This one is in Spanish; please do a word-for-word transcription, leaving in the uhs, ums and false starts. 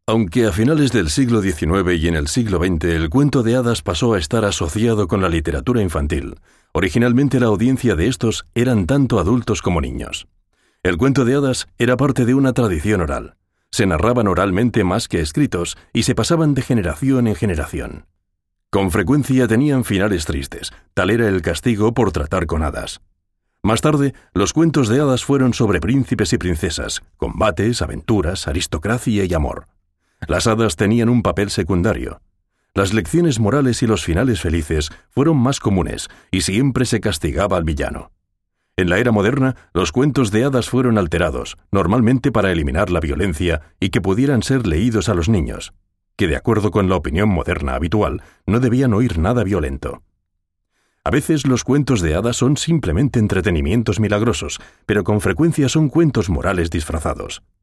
Aunque a finales del siglo diecinueve y en el siglo veinte el cuento de hadas pasó a estar asociado con la literatura infantil, originalmente la audiencia de estos eran tanto adultos como niños. El cuento de hadas era parte de una tradición oral. Se narraban oralmente más que escritos y se pasaban de generación en generación. Con frecuencia tenían finales tristes, tal era el castigo por tratar con hadas. Más tarde, los cuentos de hadas fueron sobre príncipes y princesas, combates, aventuras, aristocracia y amor. Las hadas tenían un papel secundario. Las lecciones morales y los finales felices fueron más comunes y siempre se castigaba al villano. En la era moderna, los cuentos de hadas fueron alterados, normalmente para eliminar la violencia y que pudieran ser leídos a los niños, que de acuerdo con la opinión moderna habitual, no debían oír nada violento. A veces los cuentos de hadas son simplemente entretenimientos milagrosos, pero con frecuencia son cuentos morales disfrazados.